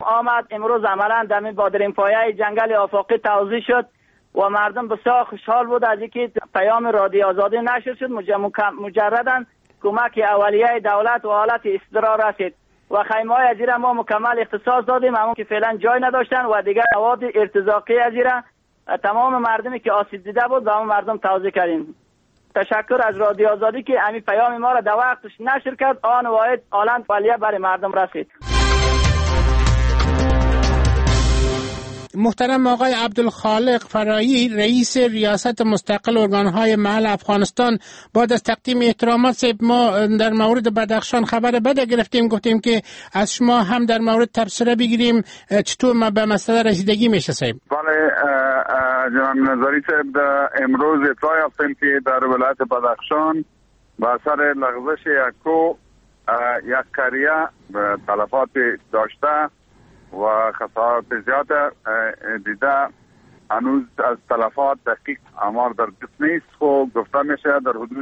آمد. امروز عملا در بادرین پایه جنگل آفاقی توزیع شد و مردم بسیار خوشحال بود از اینکه پیام رادیو آزادی نشر شد. مجرداً کمک اولیه دولت و حالت استقرار رسید و خیمه‌های ازیره ما مکمل اختصاص دادیم، همون که فعلا جای نداشتن و دیگر مواد ارتزاقی ازیره تمام مردمی که آسیب دیده بود به همون مردم توزیع کردیم. تشکر از رادیو آزادی که همین پیام ما را در وقتش نشر کرد. آن واحد آلند ولیه برای مردم رسید. محترم آقای عبدالخالق فرایی، رئیس ریاست مستقل ارگانهای محل افغانستان، بعد از تقدیم احترامات ما در مورد بدخشان خبر بده گرفتیم، گفتیم که از شما هم در مورد تبصره بگیریم چطور ما به مسئله رسیدگی میشه صاحب. بله جناب نظری صاحب، امروز اطلاع یافتیم که در ولایت بدخشان به اثر لغزش یک قریه تلفات داشته و خسارات زیاد دیده. هنوز از تلفات دقیق آمار در دست نیست، خب گفته میشه در حدود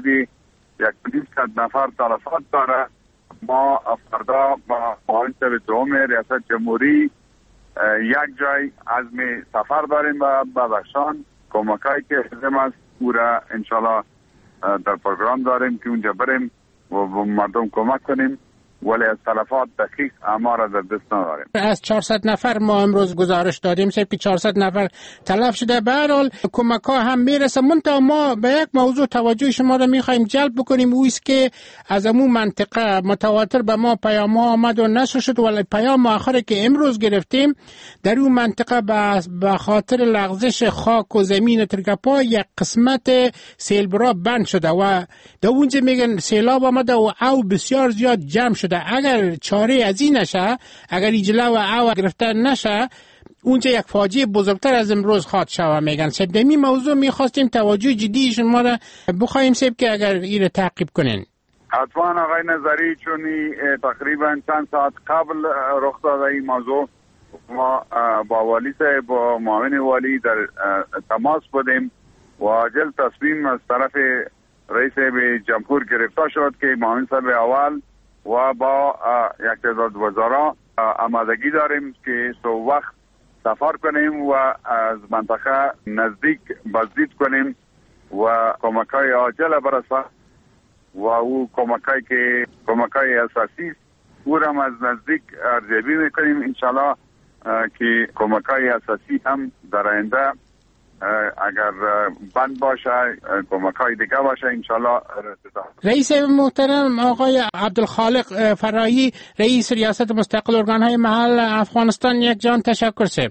100 نفر تلفات داره. ما فردا با معاون دوم ریاست جمهوری یک جای عزم سفر داریم به بدخشان. کمکایی که لازم است پورا انشالله در پروگرام داریم که اونجا بریم و مردم کمک کنیم، ولی از تلفات دقیق آمار در دست نداریم. از 400 نفر ما امروز گزارش دادیم که 400 نفر تلف شده. به هر حال کمک‌ها هم میرسه. منتها ما به یک موضوع توجه شما را می‌خوایم جلب بکنیم، او است که از اون منطقه متواتر به ما پیام‌ها آمد و نشر شد، ولی پیام آخری که امروز گرفتیم در اون منطقه به خاطر لغزش خاک و زمین ترکپا یک قسمت سیلبرا بند شده و در اونجا میگن سیلاب آمده و او بسیار زیاد جمع شده. اگر چاره از این نشه، اگر ایجلا و او گرفتن نشه، اونجا یک فاجعه بزرگتر از امروز خواهد شود. میگن سب دمی موضوع میخواستیم توجه جدی شما را بخوایم سب که اگر این تعقیب کنین. حتما آقای نظری، چون تقریبا چند ساعت قبل رخ داده این موضوع ما با والی صاحب با معاون والی در تماس بودیم و عاجل تصمیم از طرف رئیس جمهور گرفته شد که معاون صاحب اول و با یک تعداد وزرا آمادگی داریم که سو وقت سفر کنیم و از منطقه نزدیک بازدید کنیم و کمک‌های عاجل برسه و او کمک‌های اساسی او را از نزدیک ارزیابی میکنیم انشالله که کمک‌های اساسی هم در آینده اگر بند باشه کمک‌های دیگه باشه انشالله. رئیس محترم آقای عبدالخالق فرایی، رئیس ریاست مستقل ارگانهای محل افغانستان، یک جان تشکر سه.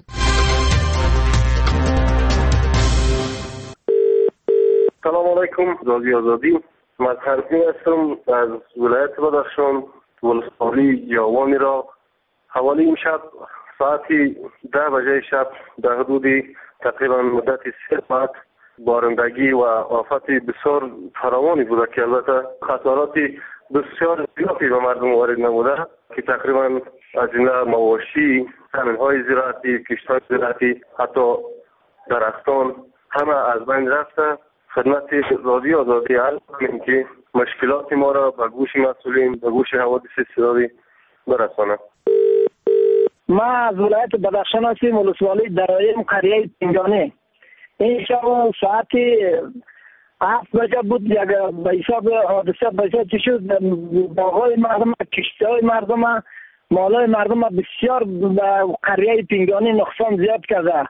سلام علیکم. رادیو آزادی، من خرمی هستم از ولایت بدخشان، ولسوالی یاوانی را. حوالی امشب ساعتی 10 بجه شب در حدود تقریبا مدت 3 ساعت بارندگی و آفت بسیار فراوانی بوده که البته خسارات بسیار زیادی به مردم وارد نموده که تقریبا از این مواشی، زمین‌های زراعتی، کشت‌های زراعتی، حتی درختان همه از بین رفته. خدمت رادیو آزادی عرض کنیم که مشکلات ما را به گوش مسئولین، به گوش حوادث اضطراری برسانم. ما از ولایت بدخشان هستیم، ولسوالی درایم قریه پنگانه. این شب ساعت 7 بجه بود. یک به حساب حادثه بجه چی شد، باغای مردم، کشتهای مردم، مالای مردم بسیار به قریه پنگانه نقصان زیاد کرده.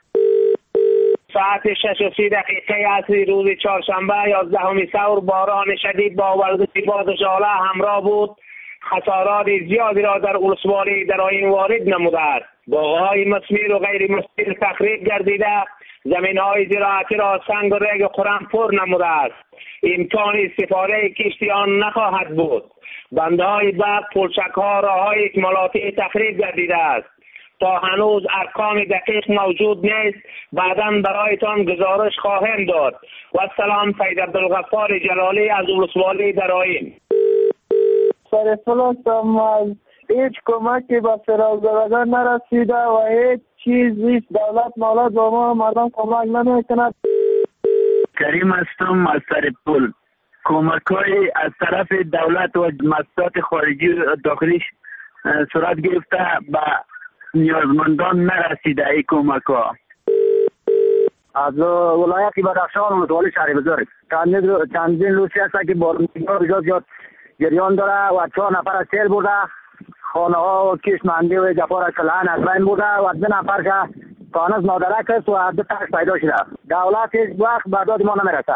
ساعت 6:30 عصری روز چهارشنبه 11 ثور باران شدید با وزش باد شعله همراه بود. خسارات زیادی را در ولسوالی درایم وارد نموده است. باغ‌های مثمر و غیر مثمر تخریب گردیده، زمین‌های زراعتی را سنگ و ریگ قرم پر نموده است. امکان استفاده کشتی آن نخواهد بود. بنده‌های برق، پلچک‌ها، راه‌های اکمالاتی تخریب گردیده است. تا هنوز ارقام دقیق موجود نیست، بعداً برایتان گزارش خواهم داد. و سلام، سید عبدالغفار جلالی از ولسوالی درایم. فرستم از هیچ کمکی به سرازداران نرسیده و هیچ چیزی دولت مالت با ما مردم کمک نمیکند. کریم هستم از سرپول. کمک‌های از طرف دولت و مؤسسات خارجی داخلی صورت گرفته به نیازمندان نرسیده ای کمک ها. از ولایت بدخشان ولسوالی شهر بزرگ چندین روزی است که باران زیاد جریان داره و 4 نفر از سیل برده، خانه ها و کشمندی و جفار کلان از بین برده و 2 نفر که کانز نادرک است و 2 تاش پیدا شده. دولت هیچ وقت به داد ما نمیرسه.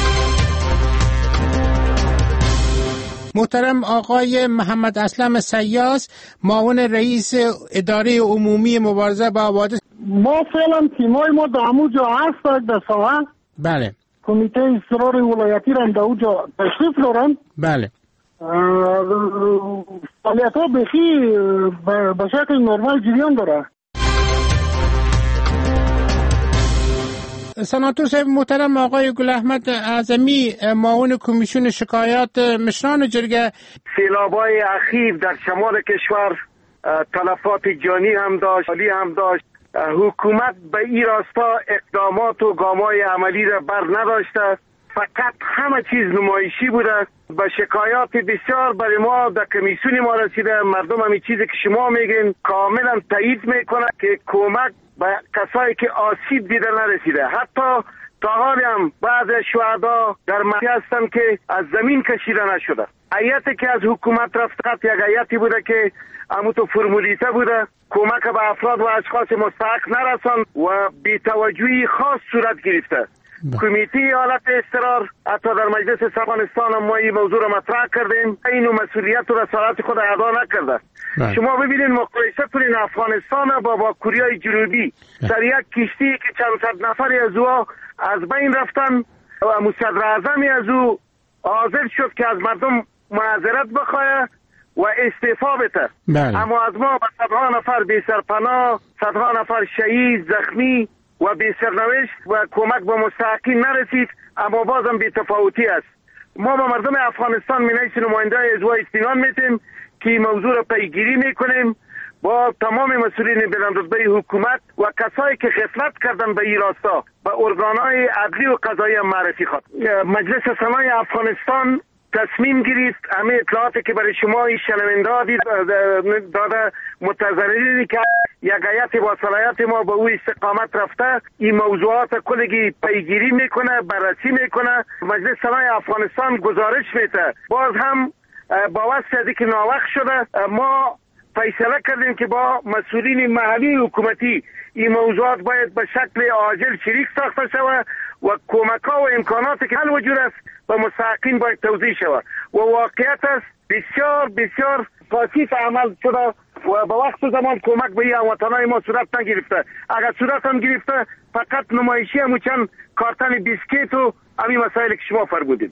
محترم آقای محمد اسلم سیاس، معاون رئیس اداره عمومی مبارزه با حوادث. ما فعلا تیمای ما در همونجا هست در ساحه. بله. کمیته اصرار ولایتی را در اونجا تشریف دارن. بله. فعالیت ها بخی به شکل نرمال جریان داره. سناتور صاحب محترم آقای گل احمد اعظمی، معاون کمیسیون شکایات مشران جرگه. سیلاب‌های اخیر در شمال کشور تلفات جانی هم داشت، مالی هم داشت. حکومت به این راستا اقدامات و گام‌های عملی را بر نداشته، فقط همه چیز نمایشی بوده. با شکایات بسیار برای ما در کمیسیون ما رسیده. مردم همین چیزی که شما میگین کاملا تایید میکنه که کمک به کسایی که آسیب دیده نرسیده. حتی تا حالی هم بعض شهدا در منطقه هستن که از زمین کشیده نشده. هیئتی که از حکومت رفته یک هیئتی بوده که همونطور فرمولیته بوده، کمک به افراد و اشخاص مستحق نرسان و بی‌توجهی خاص صورت گرفته. کمیته حالت اضطرار حتی در مجلس افغانستان هم ما این موضوع را مطرح کردیم، اینو مسئولیت و رسالت خود ادا نکرده. شما ببینید مقایسه کنین افغانستان با کره جنوبی. در یک کشتی که چند صد نفری از او از بین رفتن و صدر اعظمی از او حاضر شد که از مردم معذرت بخواه و استعفا بده. اما از ما به صدها نفر بی سرپناه، صدها نفر شهید، زخمی و بی سرنوشت و کمک به مستحقین نرسید. اما بازم بی تفاوتی است. ما با مردم افغانستان منیس نماینده ازوای اطمینان میتیم که این موضوع را پیگیری میکنیم با تمام مسئولین بلندرتبه حکومت و کسایی که غفلت کردن به این راستا به ارگانهای عدلی و قضایی معرفی خواهد. مجلس سنای افغانستان تصمیم گرفت همه اطلاعاتی که برای شما این شنونده داده متضررینی که یک هیئت با صلاحیت ما به او استقامت رفته این موضوعات کلگی پیگیری میکنه، بررسی میکنه. مجلس سنای افغانستان گزارش میده. باز هم با واسطه که ناوقت شده ما فیصله کردیم که با مسئولین محلی حکومتی این موضوعات باید به شکل عاجل شریک ساخته شود و کمک ها و امکاناتی که حل وجود است به مستحقین باید توضیح شود و واقعیت است بسیار بسیار کثیف عمل شده و به وقت زمان کمک به این هموطنان ما صورت نگرفته. اگر صورت هم گرفته فقط نمایشی هم چند کارتن بیسکیت و همین مسائل که شما فرمودید.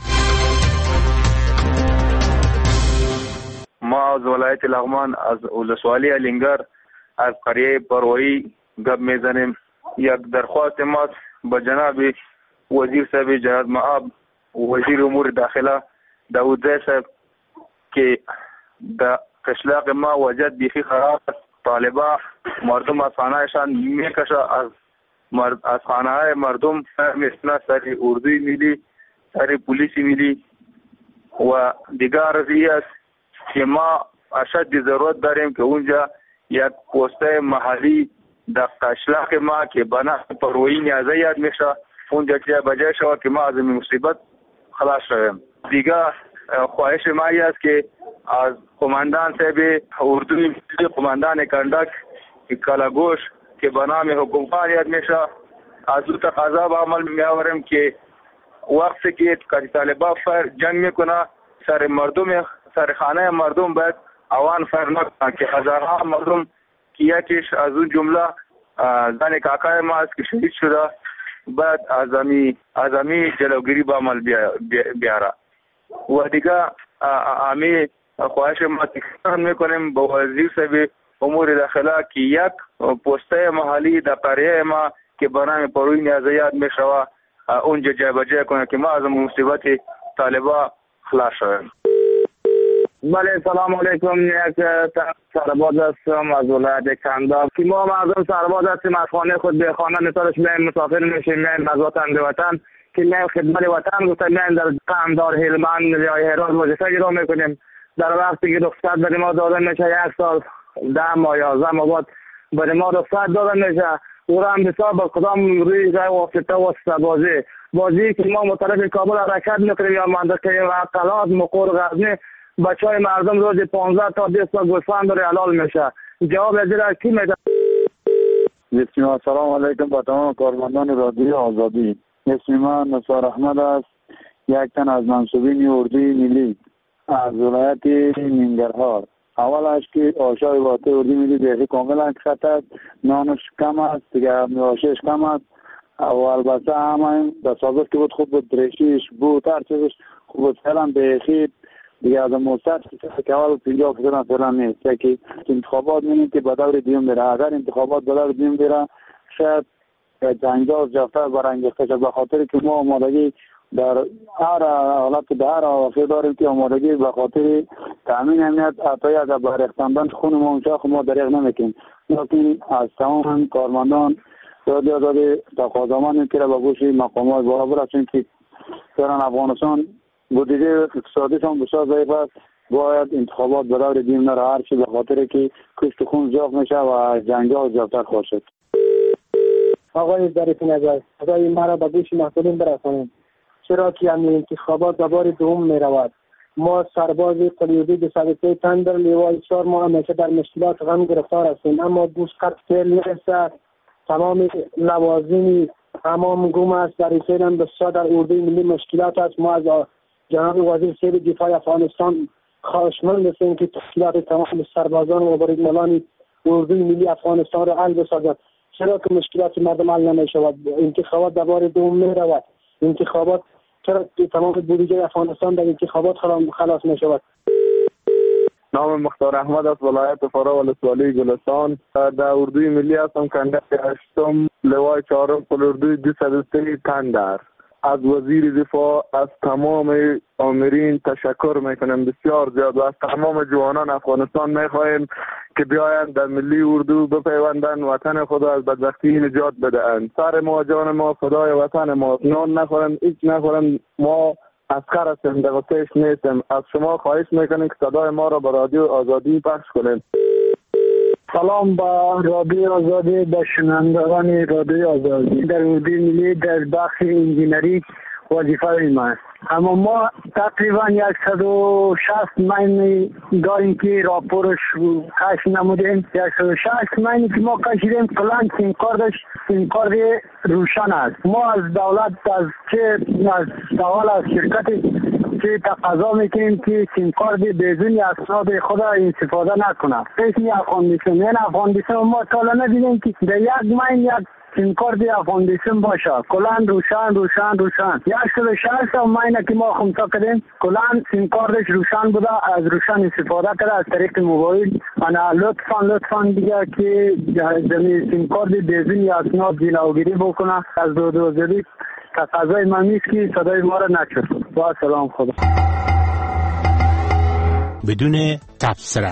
ما از ولایت لغمان از ولسوالی الینگر از قریه پروایی گپ میزنیم. یک درخواست ما به جناب وزیر صاحب جهاد مآب وزیر امور داخله داود زی صاحب که در قشلاق ما وضعیت بیخی خراب است. طالبا مردم از خانهایشان میکشه، از خانه‌های مردم مثل سر اردوی میلی، سر پلیسی میلی و دیگر روی است که ما اشد ضرورت داریم که اونجا یک پسته محلی در قشلاق ما که بنا پروایی نیازه یاد میشه اونجا که بجای شود که ما از این مصیبت خلاص شویم. دیگه خواهش ما است که از قماندان صاحب اردوی قماندان کندک کلاگوش که به نام حکومت یاد میشه از او تقاضا به عمل میآوریم که وقتی که طالبان فر جنگ میکنه سر مردم سر خانه مردم باید اوان فر نکنه که هزارها مردم که یکیش از اون جمله زن کاکای ما است که شهید شده باید از امی جلوگیری به عمل بیاره. و دیگه امی خواهش ما تکرار میکنیم با وزیر صاحب امور داخله که یک پسته محلی در قریه ما که به نام پروی نیازیات میشوه اونجا جای بجای کنه که ما از مصیبت طالبا خلاص شویم. بله سلام علیکم. یک سرباز هستم از ولایت کندک که ما مردم سرباز هستیم از خانه خود به خانه نتارش میایم مسافر میشیم میایم از وطن که میایم خدمت وطن گفتن میایم در قندار هلمند یا هرات وظیفه اجرا میکنیم. در وقتی که رخصت برای ما داده میشه 1 سال 10 ماه 11 ماه بعد برای ما رخصت داده میشه. او را هم بسیار با کدام روی جای واسطه بازی که ما مطلب کابل حرکت میکنیم یا منطقه اقلات مقور غزنی بچه های مردم روز 15 تا 20 تا گوسفند داره حلال میشه. جواب از را کی میده؟ بسیار سلام علیکم با تمام کارمندان رادیو آزادی. اسم من نصار احمد است، یک تن از منصوبین اردوی ملی از ولایت ننگرهار. اولش که آشای واقع اردوی ملی دیگه کاملا کشت است، نانش کم است، دیگه آشش کم است و البته همین تصادف که بود خوب بود، دریشیش بود، هر چیزش خوب بود. فعلا بخیر دیگه از مستد که اول 50% فعلا نیست که انتخابات می‌بینیم که به دور دیوم بره. اگر انتخابات به دور دیوم بره شاید جنجال جفته برانگیخته شد، به خاطر که ما آمادگی در هر حالت در هر آفه داریم که آمادگی به خاطر تامین امنیت حتی اگر به ریختندن خون ما اونجا ما دریغ نمیکنیم. لیکن از تمام کارمندان رادیو آزادی تقاضامان که به گوش مقامات بالا برسیم که فعلا افغانستان بودجه اقتصادی هم بسیار ضعیف است. باید انتخابات به دور دیم نره، هر چی به خاطر که کشت خون زیاد میشه و جنگ‌ها زیادتر خواهد شد. آقای ظریف نژاد، صدای مرا به گوش مسئولین برسانید. چرا که این انتخابات به بار دوم می رود. ما سرباز قلیوبی 203 تن در لیوان 4 ماه همیشه در مشکلات غم گرفتار هستیم، اما گوش قطع فعل نرسد. تمام لوازم تمام گم است. در ایسان بسیار در اردوی ملی مشکلات است. ما از جناب وزیر صحت دفاع افغانستان خواهشمند هستیم که تشکیلات تمام سربازان و بریدمنان اردوی ملی افغانستان را حل بسازد. چرا که مشکلات مردم حل نمی شود؟ انتخابات در بار دوم می رود. انتخابات چرا تمام بودجه افغانستان در انتخابات خلاص می شود؟ نام مختار احمد از ولایت فرا ولسوالی گلستان. در اردوی ملی هستم، کنده 8م لوای 4م کل اردوی 203 تن در. از وزیر دفاع از تمام آمرین تشکر میکنم بسیار زیاد و از تمام جوانان افغانستان میخواهیم که بیایند در ملی اردو بپیوندن، وطن خود از بدبختی نجات بدهند. سر ما جان ما فدای وطن ما، نان نخورن هیچ نخورن، ما عسکر هستیم، دغتش نیستیم. از شما خواهش میکنیم که صدای ما را به رادیو آزادی پخش کنیم. سلام با رادیو آزادی، با شنوندگان رادیو آزادی. در اردوی ملی در بخش انجینری وظیفه ما است، اما ما تقریبا 160 مین داریم که راپورش کش نمودیم. 160 مین که ما کشیدیم کلان سیمکارد روشن است. ما از دولت از سوال از شرکت که تقاضا میکنیم که سیمکارد بدون اسناد خود استفاده نکنه. اسم افغانیسم ما تا ندیدیم که در یک مین یک سیمکارد افغانیسم باشه. کلان روشن 160 مین که ما خونسا کردیم کلان سیمکاردش روشن بوده، از روشن استفاده کرده از طریق موبایل. انا لطفا دیگه که زمین سیمکارد بدون اسناد جلوگیری بکنه. از دو تقاضای من نیست که صدای ما را نشد. با سلام خدا. بدون تبصره.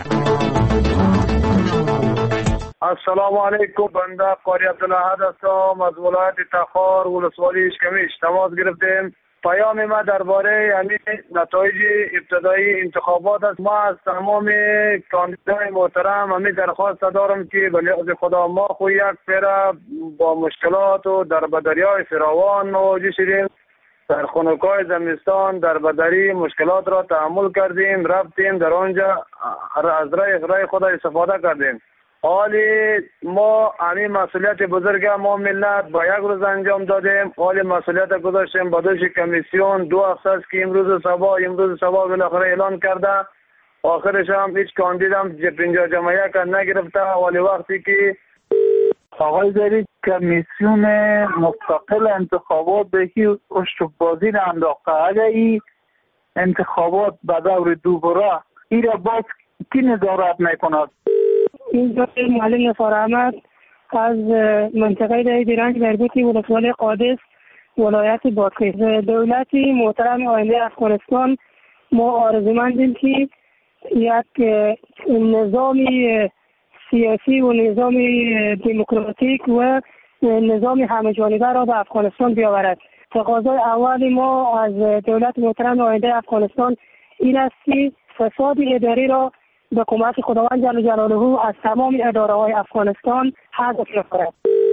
السلام علیکم، بنده قاری عبدالاحد هستم از ولایت تخار ولسوالی اشکمیش. تماس گرفتیم. پیام ما درباره یعنی نتایج ابتدایی انتخابات است. ما از تمام کاندیدای محترم همین درخواست دارم که به لحاظ خدا ما خو یک سره با مشکلات و در بدریای فراوان مواجه شدیم. در خنکای زمستان در بدری مشکلات را تحمل کردیم، رفتیم در آنجا از رای خود استفاده کردیم. حالی ما همین مسئولیت بزرگ ما ملت با یک روز انجام دادیم. حالی مسئولیت گذاشتیم با دوش کمیسیون 2 هفته است که امروز صبح بالاخره اعلان کرده. آخرش هم هیچ کاندیدم 50 جمعه نگرفته. حالی وقتی که آقای ظریف کمیسیون مستقل انتخابات به هی اشتبازی را انداخته، اگر این انتخابات به دور دوباره این را باز کی نظارت میکند؟ اینجا معلم نصار احمد از منطقه دیرنج مربوطی ولسوالی قادس ولایت بادغیس. دولت محترم آینده افغانستان ما آرزومندیم که یک نظامی سیاسی و نظامی دموکراتیک و نظامی همه جانبه را به افغانستان بیاورد. تقاضای اول ما از دولت محترم آینده افغانستان این است که فساد اداری را به کمک خداوند جل جلاله از تمام اداره‌های افغانستان حذف نکنه.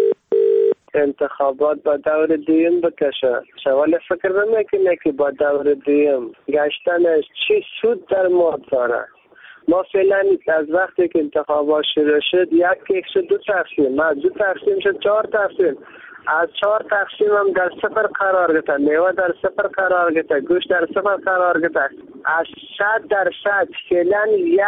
انتخابات با دور دویم بکشه. شوال فکر نمیکنه که با دور دویم گشتنش چی سود در ما داره. ما فعلا از وقتی که انتخابات شروع شد یک شد 2 تقسیم، از 2 تقسیم شد 4 تقسیم، از 4 تقسیم هم در صفر قرار گرفت، میوه در صفر قرار گرفت، گوشت در صفر قرار گرفت. از 100% فعلا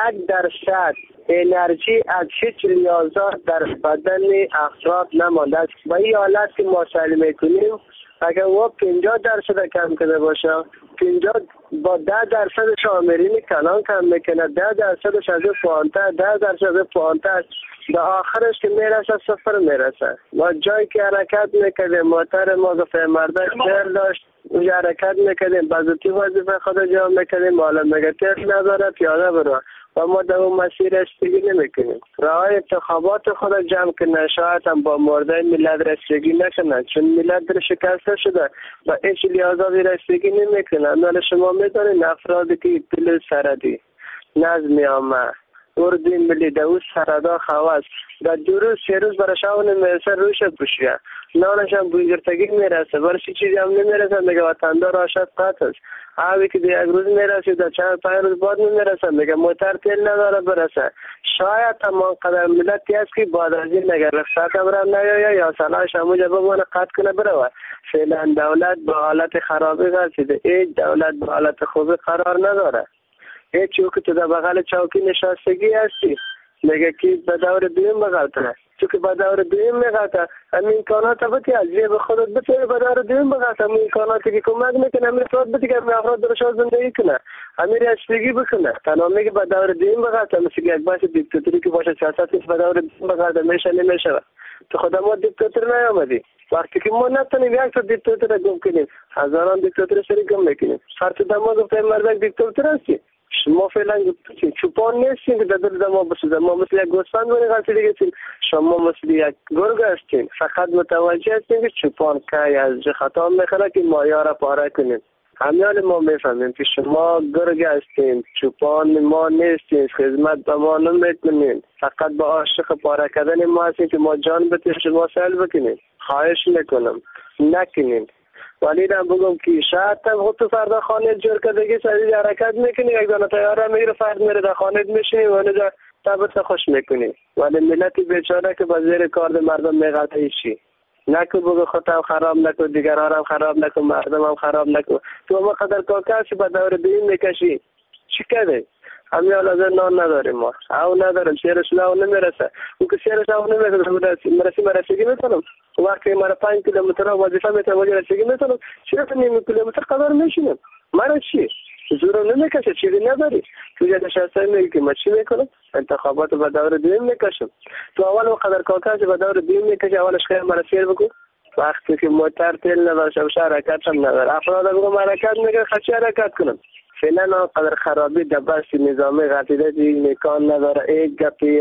1% انرژی از هیچ ریاضات در بدن افراد نمانده است. با این حالت که ما سعی میکنیم اگر او 50% کم کرده باشه، 50 با 10% آمرین کلان کم میکنه، 10% از پوانتر، 10% از پوانتر، به آخرش که میرسه صفر میرسه. ما جایی که حرکت میکردیم موتر ما گفته مرده تیر داشت، اونجا حرکت میکردیم بازوتی وظیفه خود جا میکردیم، حالا میگه تیر نداره پیاده برو و ما در اون مسیر رسیدگی نمیکنیم. راه انتخابات خود جمع کنه، شاید هم با مرده ملت رسیدگی نکنه، چون ملت در شکسته شده و هیچ لیازاوی رسیدگی نمیکنه. حالا شما میدونید افرادی که پل سردی، نظمی آمه، اردوی ملی دو سردا خواست در 2 روز 3 روز برای شاون میرسه روش بوشیه، نانش هم بویگرتگی میرسه، برای چیزی هم نمیرسه، میگه وطندار آشد قطع است. آبی که 1 روز میرسه در 4-5 روز بعد نمیرسه، میگه موتر تیل نداره برسه. شاید تمام قدر ملتی است که بعد از این نگه رخصت هم را نیایه یا سلاش همونجا بمانه قطع کنه بروه. فعلا دولت به حالت خرابی رسیده، این دولت به حالت خوبی قرار نداره. هیچ چوک تو در بغل چوکی نشستگی هستی، میگه که به دور دویم بغلتره، چون که به دور دویم میغلطه همین امکانات بتی از جیب خودت بتی به دور دویم بغلطه، همین امکاناتی که کمک میکنه همین افراد بتی که همین افراد درشا زندگی کنه، همین رسیدگی بکنه. تنها میگه به دور دویم بغلطه، مثل که یک بحث دیکتاتوری که باشه سیاست به دور دویم بغلطه میشه نمیشه. تو خدا ما دیکتاتور نیامدی، وقتی که ما نتونیم یک تا دیکتاتور گم کنیم، هزاران دیکتاتور سری گم میکنیم. خرط دما گفته مرد دیکتاتور هستی. شما فعلا چوپان نیستین که در دل ما بسوزه، ما مثل یک گوسفند بونی غلطی دیگه هستین، شما مثل یک گرگ هستین، فقط متوجه هستین که چوپان که از خطا میخوره که مایا را پاره کنیم. همیان ما میفهمیم که شما گرگ هستین، چوپان ما نیستین، خدمت به ما نمیکنین، فقط به عاشق پاره کردن ما هستین که ما جان بتیم شما سهل بکنین. خواهش میکنم نکنین. ولی دم بگم که شاید هم خود تو فردا خانه جور کردگی سریع حرکت میکنی، یک دانه تیاره میگیره فرد میره در خانه میشینی و اونجا طبعت خوش میکنی. ولی ملتی بیچاره که با زیر کارد مردم میغلطه ایشی نکو بگو خودم خراب نکو، دیگران هم خراب نکو، مردم هم خراب نکو. تو ما قدر کاکاسی با دور بین میکشی چی کرده؟ همین حالا نان نداریم، ما او نداریم، شیرش او نمیرسه، اون که شیرش او نمیرسه مرسیگی میتونم وقتی مرا 5 کیلومتر وظیفه میتونم رسیدگی میتونم، چرا 9 کیلومتر قدر میشینم؟ مرا چی؟ زورم نمیکشه، چیزی نداری. تو جا نشسته میگی که ما چی میکنم؟ انتخابات با دور دویم میکشم. تو اول وقدر کاکاسی با دور دویم میکشه، اولش خیلی مرا سیر بگو. وقتی که موتر تیل نداشته باشه حرکت هم نداره، افراد بگم حرکت میگه خچی حرکت کنم. فعلا آنقدر خرابی در بحث نظامی غلطیده امکان نداره. یک گپی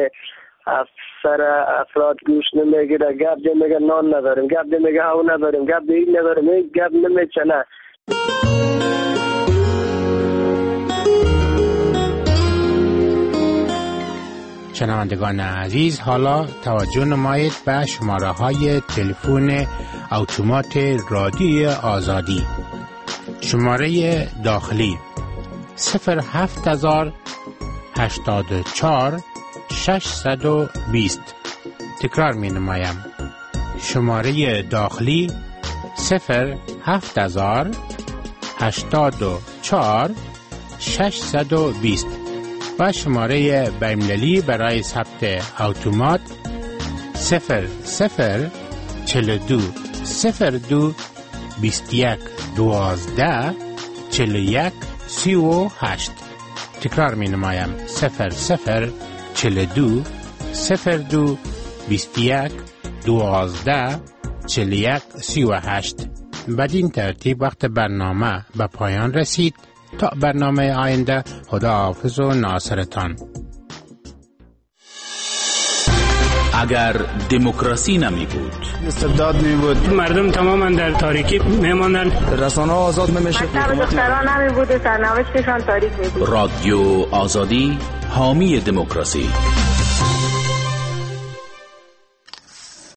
افسر افراد گوش نمیگیره، گپ دی میگه نان نداریم، گپ دی میگه او نداریم، گپ دی نداریم، یک گپ نمیچنه. شنوندگان عزیز، حالا توجه نمایید به شماره های تلفن اتومات رادیوی آزادی. شماره داخلی 07084 620. تکرار می نمایم. شماره داخلی 07084 620 و شماره بین‌المللی برای ثبت اتومات 0042 02 21 12 41 38. تکرار می نمایم 0042 02 21 12 41 38. بدین ترتیب وقت برنامه به پایان رسید. تا برنامه آینده، خدا حافظ و ناصرتان. اگر دموکراسی نمی بود، استبداد می بود، مردم تماما در تاریکی می ماندن، رسانه آزاد نمی شد، دختران نمی بود، سرنوشتشان تاریک می بود. رادیو آزادی حامی دموکراسی.